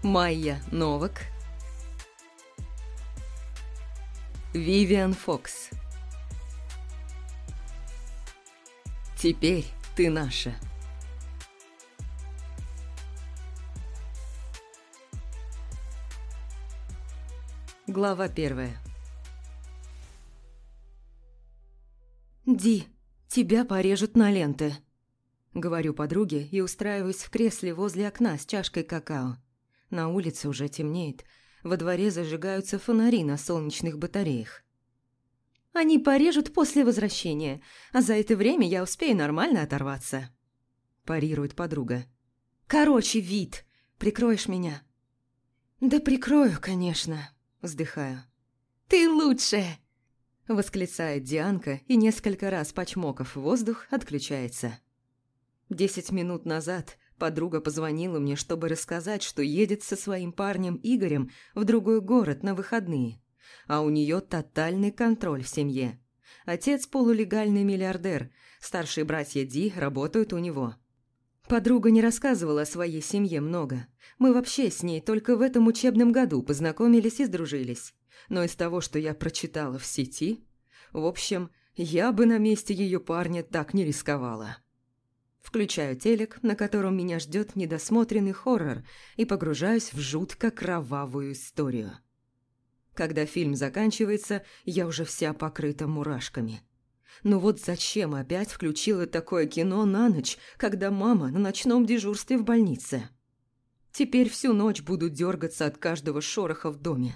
Майя Новак, Вивиан Фокс. Теперь ты наша. Глава 1. «Ди, тебя порежут на ленты», — говорю подруге и устраиваюсь в кресле возле окна с чашкой какао. На улице уже темнеет, во дворе зажигаются фонари на солнечных батареях. «Они порежут после возвращения, а за это время я успею нормально оторваться», – парирует подруга. «Короче, Вит, прикроешь меня?» «Да прикрою, конечно», – вздыхаю. «Ты лучшая!» – восклицает Дианка и несколько раз, почмокав воздух, отключается. 10 минут назад подруга позвонила мне, чтобы рассказать, что едет со своим парнем Игорем в другой город на выходные, а у нее тотальный контроль в семье. Отец полулегальный миллиардер, старшие братья Ди работают у него. Подруга не рассказывала о своей семье много. Мы вообще с ней только в этом учебном году познакомились и сдружились. Но из того, что я прочитала в сети, в общем, я бы на месте ее парня так не рисковала. Включаю телек, на котором меня ждет недосмотренный хоррор, и погружаюсь в жутко кровавую историю. Когда фильм заканчивается, я уже вся покрыта мурашками. Ну вот зачем опять включила такое кино на ночь, когда мама на ночном дежурстве в больнице? Теперь всю ночь буду дергаться от каждого шороха в доме.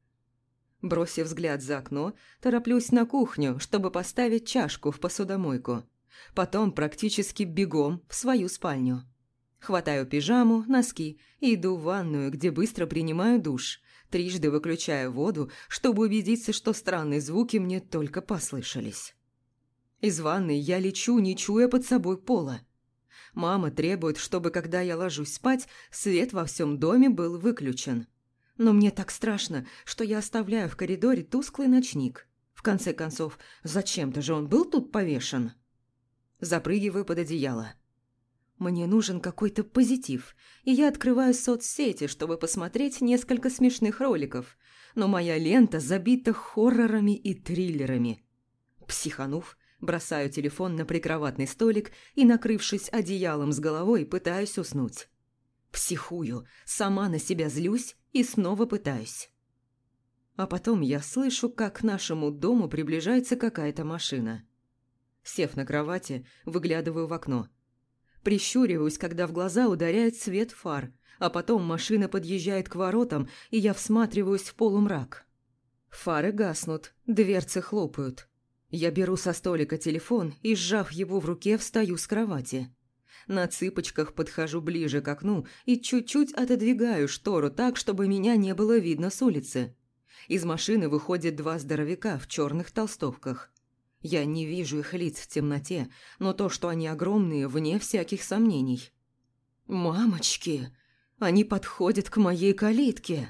Бросив взгляд за окно, тороплюсь на кухню, чтобы поставить чашку в посудомойку. Потом практически бегом в свою спальню. Хватаю пижаму, носки и иду в ванную, где быстро принимаю душ, трижды выключаю воду, чтобы убедиться, что странные звуки мне только послышались. Из ванной я лечу, не чуя под собой пола. Мама требует, чтобы, когда я ложусь спать, свет во всем доме был выключен. Но мне так страшно, что я оставляю в коридоре тусклый ночник. В конце концов, зачем-то же он был тут повешен. Запрыгиваю под одеяло. Мне нужен какой-то позитив, и я открываю соцсети, чтобы посмотреть несколько смешных роликов, но моя лента забита хоррорами и триллерами. Психанув, бросаю телефон на прикроватный столик и, накрывшись одеялом с головой, пытаюсь уснуть. Психую, сама на себя злюсь и снова пытаюсь. А потом я слышу, как к нашему дому приближается какая-то машина. Сев на кровати, выглядываю в окно. Прищуриваюсь, когда в глаза ударяет свет фар, а потом машина подъезжает к воротам, и я всматриваюсь в полумрак. Фары гаснут, дверцы хлопают. Я беру со столика телефон и, сжав его в руке, встаю с кровати. На цыпочках подхожу ближе к окну и чуть-чуть отодвигаю штору так, чтобы меня не было видно с улицы. Из машины выходят два здоровяка в черных толстовках. Я не вижу их лиц в темноте, но то, что они огромные, вне всяких сомнений. «Мамочки! Они подходят к моей калитке!»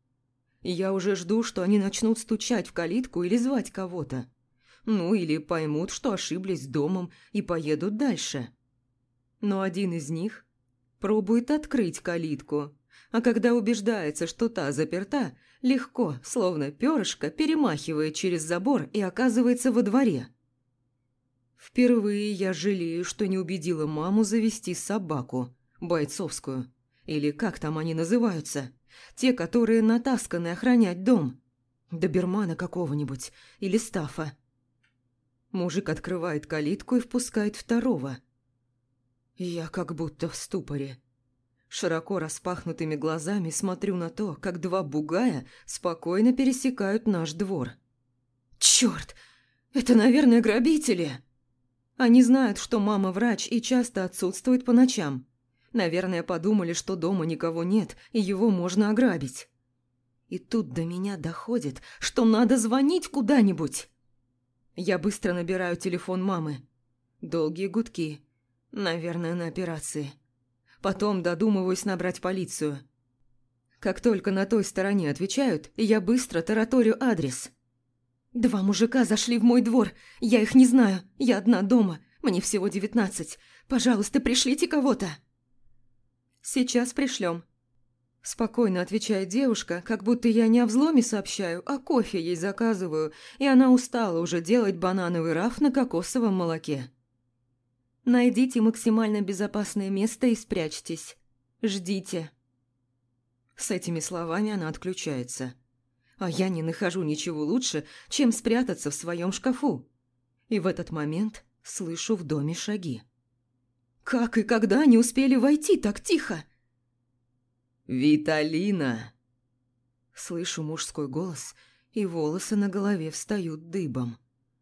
Я уже жду, что они начнут стучать в калитку или звать кого-то. Ну, или поймут, что ошиблись домом и поедут дальше. Но один из них пробует открыть калитку, а когда убеждается, что та заперта, легко, словно перышко, перемахивает через забор и оказывается во дворе. Впервые я жалею, что не убедила маму завести собаку, бойцовскую, или как там они называются, те, которые натасканы охранять дом, добермана какого-нибудь или стафа. Мужик открывает калитку и впускает второго. Я как будто в ступоре. Широко распахнутыми глазами смотрю на то, как два бугая спокойно пересекают наш двор. «Чёрт! Это, наверное, грабители!» Они знают, что мама врач и часто отсутствует по ночам. Наверное, подумали, что дома никого нет, и его можно ограбить. И тут до меня доходит, что надо звонить куда-нибудь. Я быстро набираю телефон мамы. Долгие гудки. Наверное, на операции. Потом додумываюсь набрать полицию. Как только на той стороне отвечают, я быстро тараторю адрес. «Два мужика зашли в мой двор. Я их не знаю. Я одна дома. Мне всего 19. Пожалуйста, пришлите кого-то». «Сейчас пришлем». Спокойно отвечает девушка, как будто я не о взломе сообщаю, а кофе ей заказываю, и она устала уже делать банановый раф на кокосовом молоке. Найдите максимально безопасное место и спрячьтесь. Ждите. С этими словами она отключается. А я не нахожу ничего лучше, чем спрятаться в своем шкафу. И в этот момент слышу в доме шаги. Как и когда они успели войти так тихо? «Виталина!» Слышу мужской голос, и волосы на голове встают дыбом.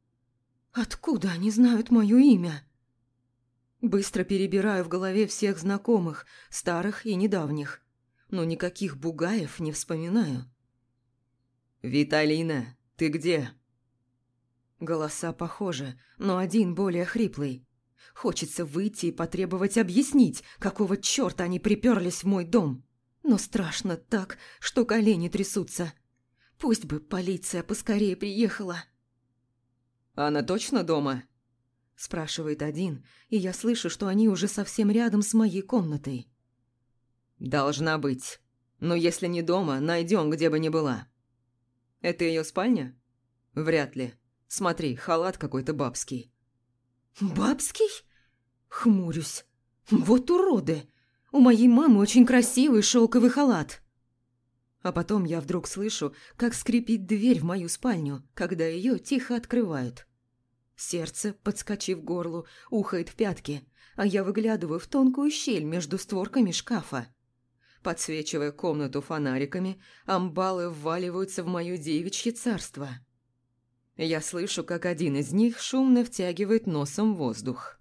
Откуда они знают мое имя? Быстро перебираю в голове всех знакомых, старых и недавних, но никаких бугаев не вспоминаю. «Виталина, ты где?» Голоса похожи, но один более хриплый. Хочется выйти и потребовать объяснить, какого чёрта они приперлись в мой дом. Но страшно так, что колени трясутся. Пусть бы полиция поскорее приехала. «Она точно дома?» Спрашивает один, и я слышу, что они уже совсем рядом с моей комнатой. «Должна быть. Но если не дома, найдем, где бы ни была». «Это ее спальня?» «Вряд ли. Смотри, халат какой-то бабский». «Бабский?» Хмурюсь. «Вот уроды! У моей мамы очень красивый шелковый халат». А потом я вдруг слышу, как скрипит дверь в мою спальню, когда ее тихо открывают. Сердце, подскочив к горлу, ухает в пятки, а я выглядываю в тонкую щель между створками шкафа. Подсвечивая комнату фонариками, амбалы вваливаются в мое девичье царство. Я слышу, как один из них шумно втягивает носом воздух.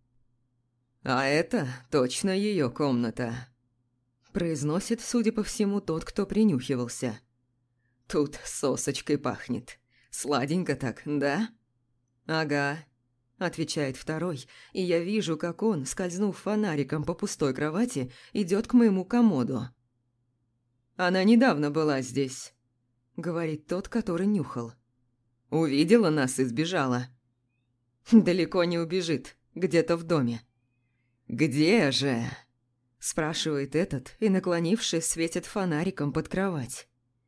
«А это точно ее комната», – произносит, судя по всему, тот, кто принюхивался. «Тут сосочкой пахнет. Сладенько так, да?» «Ага», – отвечает второй, и я вижу, как он, скользнув фонариком по пустой кровати, идет к моему комоду. «Она недавно была здесь», – говорит тот, который нюхал. «Увидела нас и сбежала». «Далеко не убежит, где-то в доме». «Где же?» – спрашивает этот, и, наклонившись, светит фонариком под кровать.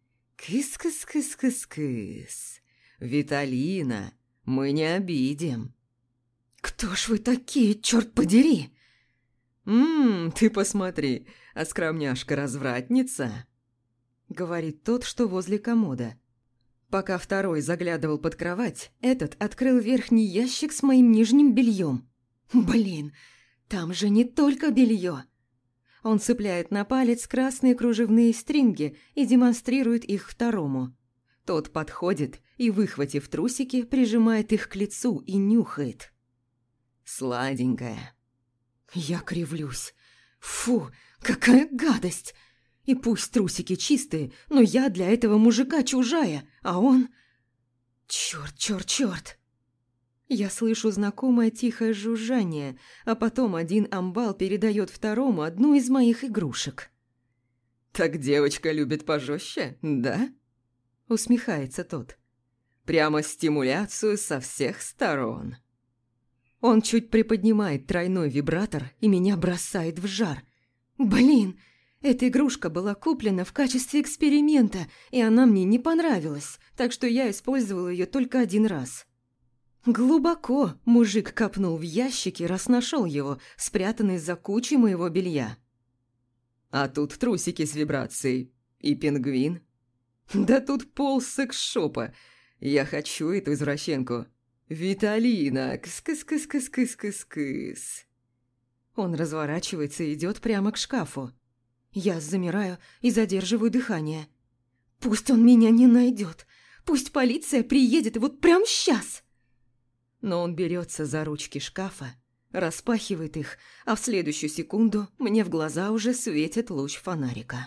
«Кыс-кыс-кыс-кыс-кыс. Виталина, мы не обидим». «Кто ж вы такие, черт подери?» Ты посмотри, а скромняшка-развратница», – говорит тот, что возле комода. Пока второй заглядывал под кровать, этот открыл верхний ящик с моим нижним бельем. «Блин, там же не только белье». Он цепляет на палец красные кружевные стринги и демонстрирует их второму. Тот подходит и, выхватив трусики, прижимает их к лицу и нюхает. «Сладенькая». Я кривлюсь. Фу, какая гадость! И пусть трусики чистые, но я для этого мужика чужая, а он... Чёрт, чёрт, чёрт! Я слышу знакомое тихое жужжание, а потом один амбал передает второму одну из моих игрушек. «Так девочка любит пожестче, да?» – усмехается тот. «Прямо стимуляцию со всех сторон». Он чуть приподнимает тройной вибратор и меня бросает в жар. Блин, эта игрушка была куплена в качестве эксперимента, и она мне не понравилась, так что я использовала ее только один раз. Глубоко мужик копнул в ящике, раз нашел его, спрятанный за кучей моего белья. «А тут трусики с вибрацией. И пингвин. Да тут пол секс-шопа. Я хочу эту извращенку. Виталина, кыс-кыс-кыс-кыс-кыс-кыс-кыс». Он разворачивается и идет прямо к шкафу. Я замираю и задерживаю дыхание. Пусть он меня не найдет. Пусть полиция приедет вот прямо сейчас. Но он берется за ручки шкафа, распахивает их, а в следующую секунду мне в глаза уже светит луч фонарика.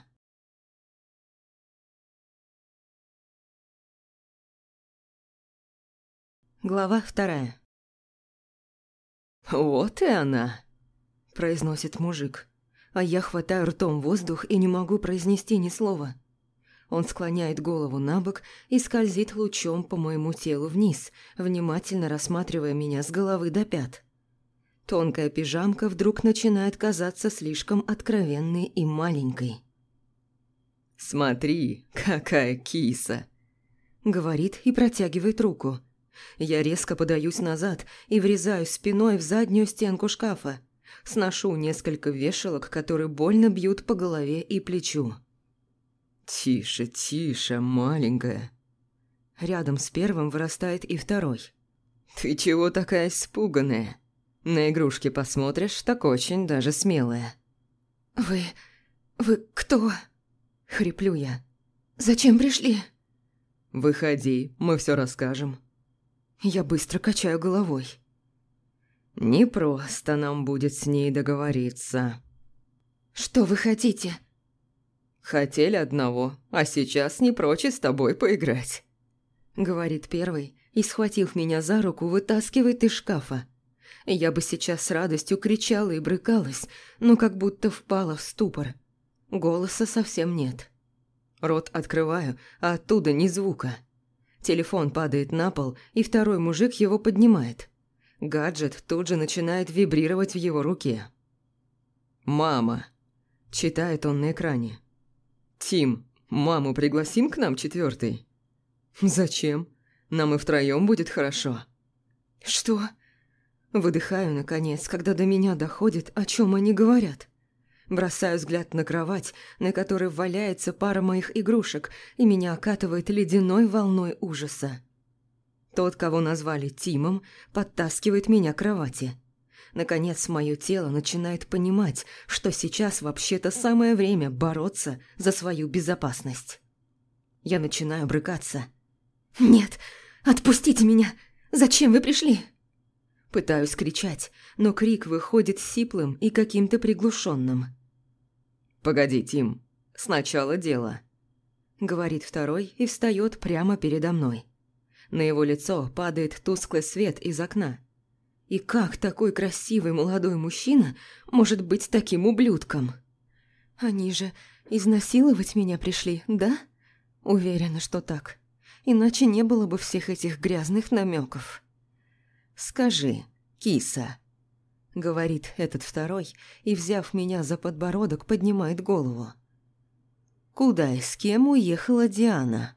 Глава 2. «Вот и она», – произносит мужик, а я хватаю ртом воздух и не могу произнести ни слова. Он склоняет голову на бок и скользит лучом по моему телу вниз, внимательно рассматривая меня с головы до пят. Тонкая пижамка вдруг начинает казаться слишком откровенной и маленькой. «Смотри, какая киса!» Говорит и протягивает руку. Я резко подаюсь назад и врезаюсь спиной в заднюю стенку шкафа. Сношу несколько вешалок, которые больно бьют по голове и плечу. «Тише, тише, маленькая!» Рядом с первым вырастает и второй. «Ты чего такая испуганная? На игрушки посмотришь, так очень даже смелая». Вы кто?» – хриплю я. «Зачем пришли?» «Выходи, мы все расскажем». Я быстро качаю головой. «Не просто нам будет с ней договориться». «Что вы хотите?» «Хотели одного, а сейчас не прочь с тобой поиграть», — говорит первый и, схватив меня за руку, вытаскивает из шкафа. Я бы сейчас с радостью кричала и брыкалась, но как будто впала в ступор. Голоса совсем нет. Рот открываю, а оттуда ни звука. Телефон падает на пол, и второй мужик его поднимает. Гаджет тут же начинает вибрировать в его руке. «Мама», — читает он на экране. «Тим, маму пригласим к нам четвертый?» «Зачем? Нам и втроем будет хорошо». «Что?» Выдыхаю, наконец, когда до меня доходит, о чем они говорят. Бросаю взгляд на кровать, на которой валяется пара моих игрушек, и меня окатывает ледяной волной ужаса. Тот, кого назвали Тимом, подтаскивает меня к кровати. Наконец, мое тело начинает понимать, что сейчас вообще-то самое время бороться за свою безопасность. Я начинаю брыкаться. «Нет, отпустите меня! Зачем вы пришли?» Пытаюсь кричать, но крик выходит сиплым и каким-то приглушенным. «Погоди, Тим, сначала дело», — говорит второй и встает прямо передо мной. На его лицо падает тусклый свет из окна. И как такой красивый молодой мужчина может быть таким ублюдком? «Они же изнасиловать меня пришли, да?» Уверена, что так. Иначе не было бы всех этих грязных намеков. «Скажи, киса», — говорит этот второй, и, взяв меня за подбородок, поднимает голову. «Куда и с кем уехала Диана?»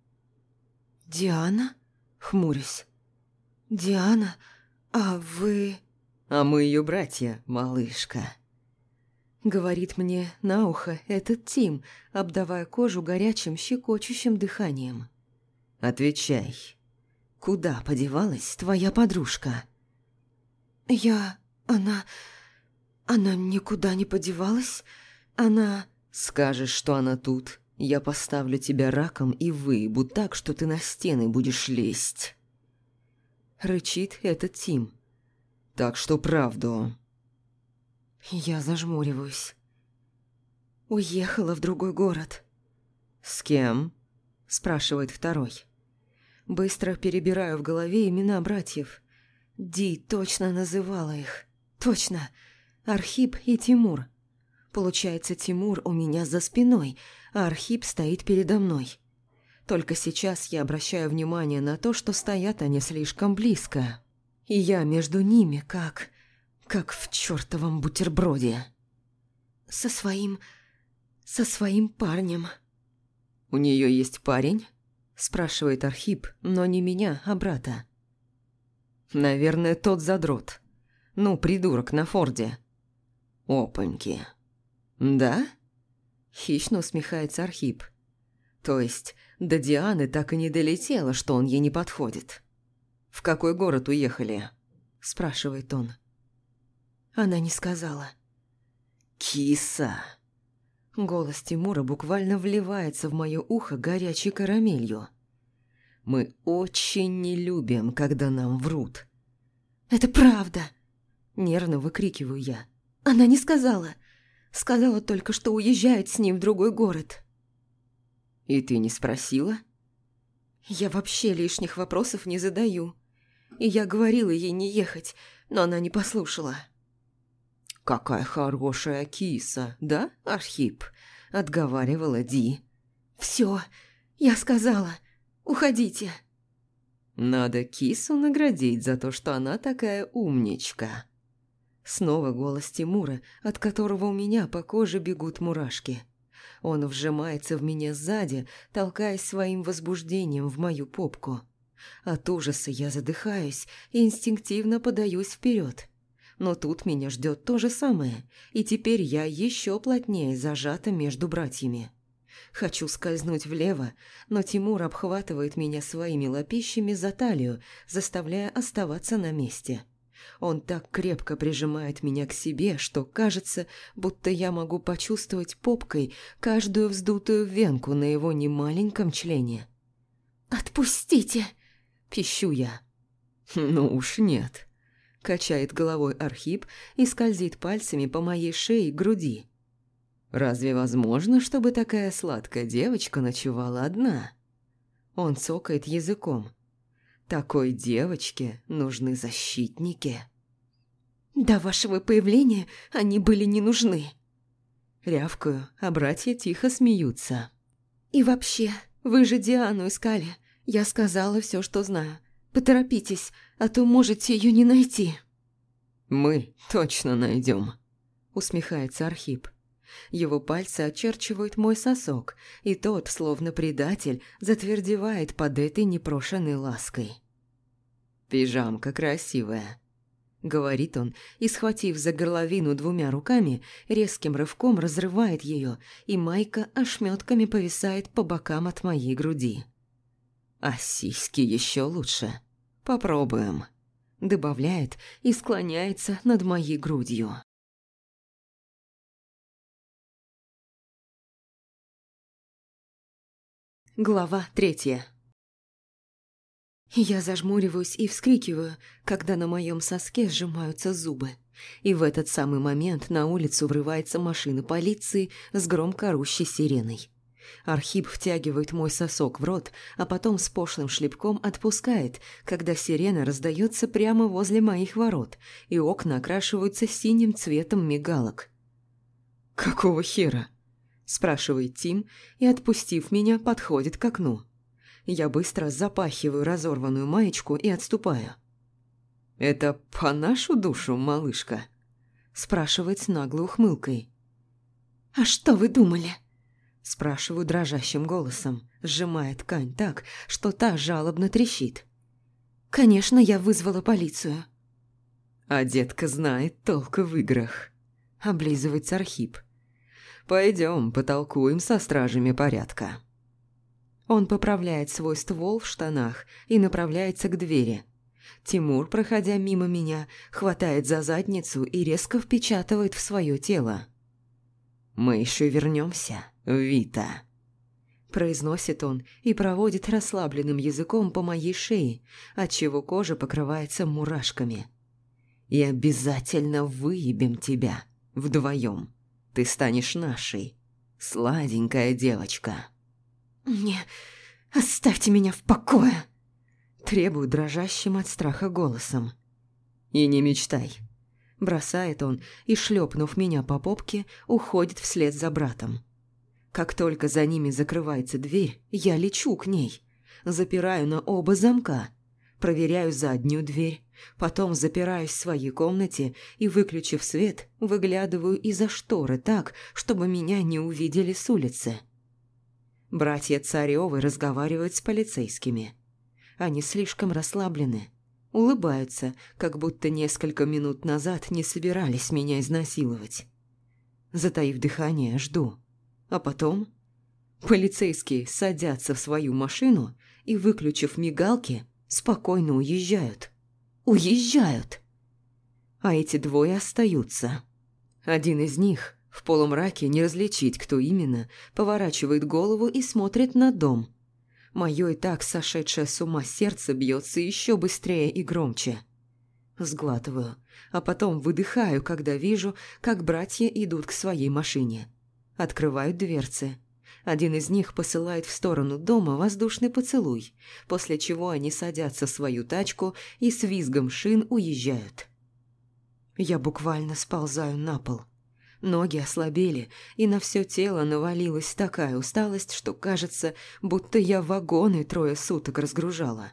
«Диана?» — хмурюсь. «Диана? А вы...» «А мы ее братья, малышка», — говорит мне на ухо этот Тим, обдавая кожу горячим, щекочущим дыханием. «Отвечай, куда подевалась твоя подружка?» Она никуда не подевалась. Она... «Скажешь, что она тут, я поставлю тебя раком и выебу так, что ты на стены будешь лезть». Рычит этот Тим. «Так что правду». Я зажмуриваюсь. Уехала в другой город. «С кем?» – спрашивает второй. Быстро перебираю в голове имена братьев. Ди точно называла их. Точно. Архип и Тимур. Получается, Тимур у меня за спиной, а Архип стоит передо мной. Только сейчас я обращаю внимание на то, что стоят они слишком близко. И я между ними как в чертовом бутерброде. Со своим парнем. «У нее есть парень?» – спрашивает Архип, но не меня, а брата. «Наверное, тот задрот. Ну, придурок на Форде». «Опаньки». «Да?» – хищно усмехается Архип. «То есть до Дианы так и не долетело, что он ей не подходит». «В какой город уехали?» – спрашивает он. Она не сказала. «Киса!» Голос Тимура буквально вливается в мое ухо горячей карамелью. «Мы очень не любим, когда нам врут». «Это правда!» Нервно выкрикиваю я. «Она не сказала. Сказала только, что уезжает с ним в другой город». «И ты не спросила?» «Я вообще лишних вопросов не задаю. И я говорила ей не ехать, но она не послушала». «Какая хорошая киса, да, Архип?» – отговаривала Ди. «Всё, я сказала. Уходите». «Надо кису наградить за то, что она такая умничка». Снова голос Тимура, от которого у меня по коже бегут мурашки. Он вжимается в меня сзади, толкаясь своим возбуждением в мою попку. От ужаса я задыхаюсь и инстинктивно подаюсь вперед. Но тут меня ждет то же самое, и теперь я еще плотнее зажата между братьями. Хочу скользнуть влево, но Тимур обхватывает меня своими лапищами за талию, заставляя оставаться на месте. Он так крепко прижимает меня к себе, что кажется, будто я могу почувствовать попкой каждую вздутую венку на его немаленьком члене. «Отпустите!» – пищу я. «Ну уж нет», – качает головой Архип и скользит пальцами по моей шее и груди. «Разве возможно, чтобы такая сладкая девочка ночевала одна?» Он цокает языком. «Такой девочке нужны защитники». «До вашего появления они были не нужны». Рявкаю, а братья тихо смеются. «И вообще, вы же Диану искали. Я сказала все, что знаю. Поторопитесь, а то можете ее не найти». «Мы точно найдем», — усмехается Архип. Его пальцы очерчивают мой сосок, и тот, словно предатель, затвердевает под этой непрошенной лаской. «Пижамка красивая», — говорит он, и, схватив за горловину двумя руками, резким рывком разрывает ее, и майка ошметками повисает по бокам от моей груди. «А сиськи еще лучше. Попробуем», — добавляет и склоняется над моей грудью. Глава 3. Я зажмуриваюсь и вскрикиваю, когда на моем соске сжимаются зубы. И в этот самый момент на улицу врывается машина полиции с громко орущей сиреной. Архип втягивает мой сосок в рот, а потом с пошлым шлепком отпускает, когда сирена раздается прямо возле моих ворот, и окна окрашиваются синим цветом мигалок. «Какого хера?» – спрашивает Тим и, отпустив меня, подходит к окну. Я быстро запахиваю разорванную маечку и отступаю. «Это по нашу душу, малышка?» – спрашивает с наглой ухмылкой. «А что вы думали?» – спрашиваю дрожащим голосом, сжимая ткань так, что та жалобно трещит. «Конечно, я вызвала полицию». «А детка знает толк в играх», – облизывается Архип. «Пойдем, потолкуем со стражами порядка». Он поправляет свой ствол в штанах и направляется к двери. Тимур, проходя мимо меня, хватает за задницу и резко впечатывает в свое тело. «Мы еще вернемся, Вита», – произносит он и проводит расслабленным языком по моей шее, отчего кожа покрывается мурашками. «И обязательно выебем тебя вдвоем. Ты станешь нашей, сладенькая девочка». «Не, оставьте меня в покое!» Требую дрожащим от страха голосом. «И не мечтай!» Бросает он и, шлепнув меня по попке, уходит вслед за братом. Как только за ними закрывается дверь, я лечу к ней. Запираю на оба замка. Проверяю заднюю дверь. Потом запираюсь в своей комнате и, выключив свет, выглядываю из-за шторы так, чтобы меня не увидели с улицы. Братья Царёвы разговаривают с полицейскими. Они слишком расслаблены. Улыбаются, как будто несколько минут назад не собирались меня изнасиловать. Затаив дыхание, жду. А потом полицейские садятся в свою машину и, выключив мигалки, спокойно уезжают. Уезжают! А эти двое остаются. Один из них, в полумраке не различить, кто именно, поворачивает голову и смотрит на дом. Моё и так сошедшее с ума сердце бьется еще быстрее и громче. Сглатываю, а потом выдыхаю, когда вижу, как братья идут к своей машине. Открывают дверцы. Один из них посылает в сторону дома воздушный поцелуй, после чего они садятся в свою тачку и с визгом шин уезжают. Я буквально сползаю на пол. Ноги ослабели, и на все тело навалилась такая усталость, что кажется, будто я вагоны 3 суток разгружала.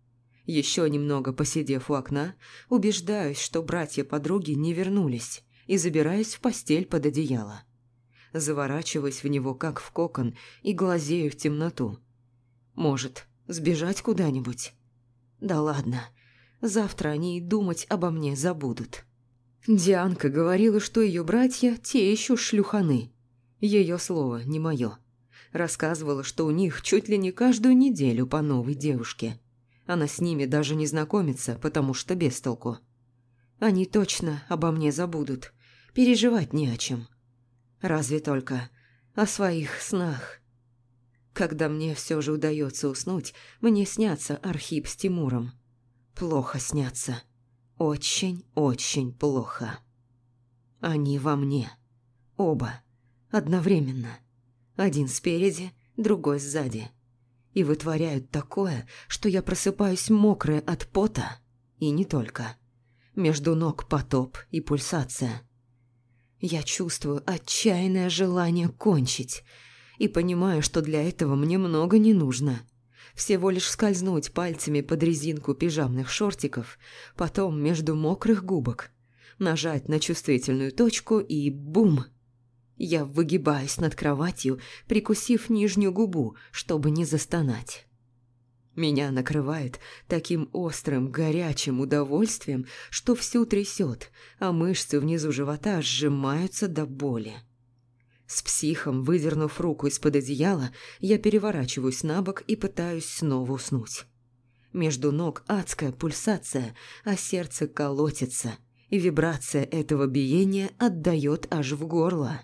Еще немного посидев у окна, убеждаюсь, что братья-подруги не вернулись, и забираюсь в постель под одеяло. заворачиваясь в него как в кокон и глазею в темноту. Может, сбежать куда-нибудь? Да ладно, завтра они и думать обо мне забудут. Дианка говорила, что ее братья те еще шлюханы. Ее слово, не мое. Рассказывала, что у них чуть ли не каждую неделю по новой девушке. Она с ними даже не знакомится, потому что без толку. Они точно обо мне забудут. Переживать не о чем. Разве только о своих снах. Когда мне все же удается уснуть, мне снятся Архип с Тимуром. Плохо снятся. Очень-очень плохо. Они во мне. Оба. Одновременно. Один спереди, другой сзади. И вытворяют такое, что я просыпаюсь мокрая от пота. И не только. Между ног потоп и пульсация. Я чувствую отчаянное желание кончить. И понимаю, что для этого мне много не нужно. Всего лишь скользнуть пальцами под резинку пижамных шортиков, потом между мокрых губок, нажать на чувствительную точку и бум! Я выгибаюсь над кроватью, прикусив нижнюю губу, чтобы не застонать. Меня накрывает таким острым, горячим удовольствием, что всю трясет, а мышцы внизу живота сжимаются до боли. С психом, выдернув руку из-под одеяла, я переворачиваюсь на бок и пытаюсь снова уснуть. Между ног адская пульсация, а сердце колотится, и вибрация этого биения отдает аж в горло.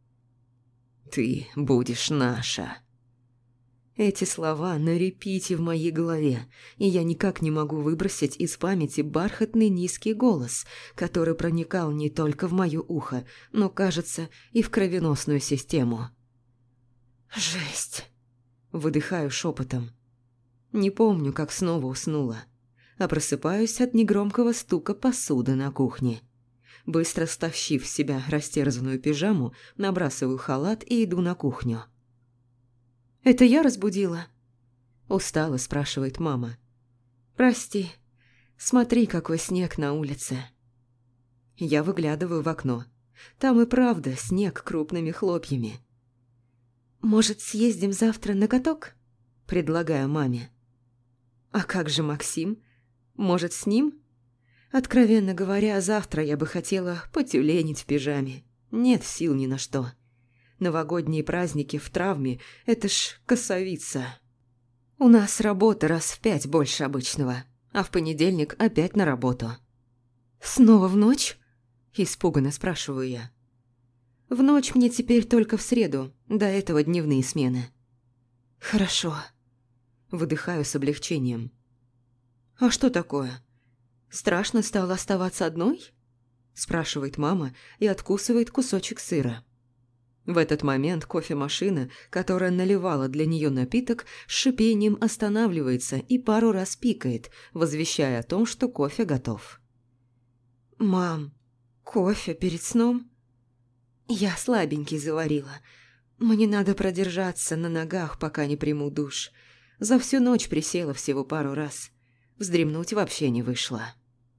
«Ты будешь наша». Эти слова на репите в моей голове, и я никак не могу выбросить из памяти бархатный низкий голос, который проникал не только в моё ухо, но, кажется, и в кровеносную систему. «Жесть!» – выдыхаю шепотом. Не помню, как снова уснула, а просыпаюсь от негромкого стука посуды на кухне. Быстро стащив с себя растерзанную пижаму, набрасываю халат и иду на кухню. «Это я разбудила?» Устало спрашивает мама. «Прости. Смотри, какой снег на улице». Я выглядываю в окно. Там и правда снег крупными хлопьями. «Может, съездим завтра на каток?» Предлагаю маме. «А как же Максим? Может, с ним?» Откровенно говоря, завтра я бы хотела потюленить в пижаме. Нет сил ни на что. Новогодние праздники в травме – это ж косовица. У нас работа раз в 5 больше обычного, а в понедельник опять на работу. «Снова в ночь?» – испуганно спрашиваю я. «В ночь мне теперь только в среду, до этого дневные смены». «Хорошо», – выдыхаю с облегчением. «А что такое? Страшно стало оставаться одной?» – спрашивает мама и откусывает кусочек сыра. В этот момент кофемашина, которая наливала для нее напиток, с шипением останавливается и пару раз пикает, возвещая о том, что кофе готов. «Мам, кофе перед сном?» «Я слабенький заварила. Мне надо продержаться на ногах, пока не приму душ. За всю ночь присела всего пару раз. Вздремнуть вообще не вышло».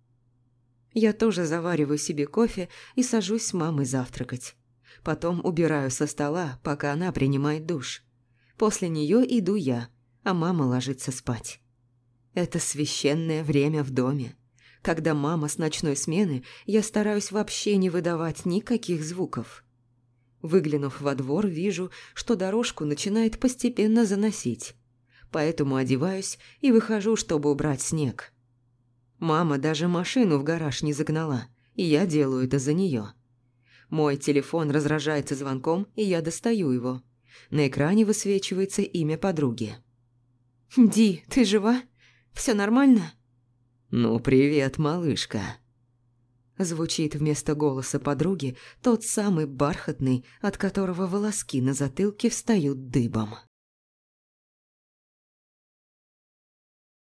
Я тоже завариваю себе кофе и сажусь с мамой завтракать. Потом убираю со стола, пока она принимает душ. После нее иду я, а мама ложится спать. Это священное время в доме. Когда мама с ночной смены, я стараюсь вообще не выдавать никаких звуков. Выглянув во двор, вижу, что дорожку начинает постепенно заносить. Поэтому одеваюсь и выхожу, чтобы убрать снег. Мама даже машину в гараж не загнала, и я делаю это за нее. Мой телефон разражается звонком, и я достаю его. На экране высвечивается имя подруги. «Ди, ты жива? Все нормально?» «Ну, привет, малышка». Звучит вместо голоса подруги тот самый бархатный, от которого волоски на затылке встают дыбом.